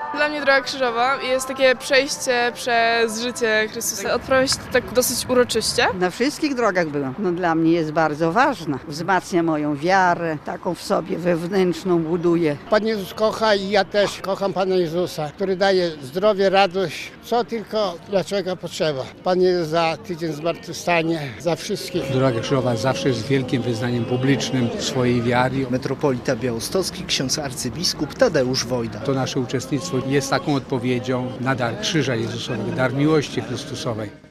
Dla mnie droga krzyżowa jest takie przejście przez życie Chrystusa. Odprawia się to tak dosyć uroczyście. Na wszystkich drogach byłam. Dla mnie jest bardzo ważna. Wzmacnia moją wiarę, taką w sobie wewnętrzną buduje. Pan Jezus kocha i ja też kocham Pana Jezusa, który daje zdrowie, radość, co tylko dla człowieka potrzeba. Pan jest za tydzień zmartwychwstanie, za wszystkich. Droga krzyżowa zawsze jest wielkim wyznaniem publicznym swojej wiary. Metropolita białostocki, ksiądz arcybiskup Tadeusz Wojda. To nasze uczestnictwo jest taką odpowiedzią na dar krzyża Jezusowego, dar miłości Chrystusowej.